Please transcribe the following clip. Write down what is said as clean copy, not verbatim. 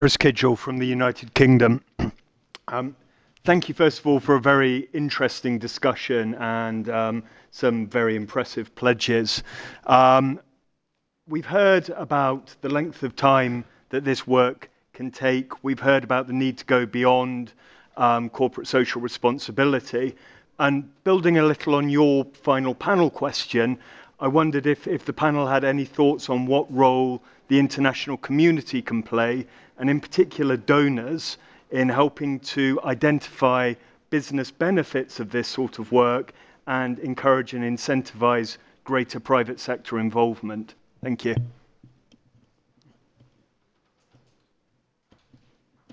Chris Kidgel from the United Kingdom. Um, Thank you, first of all, for a very interesting discussion and some very impressive pledges. We've heard about the length of time that this work can take. We've heard about the need to go beyond corporate social responsibility. And building a little on your final panel question, I wondered if the panel had any thoughts on what role the international community can play, and in particular donors, in helping to identify business benefits of this sort of work and encourage and incentivize greater private sector involvement. Thank you.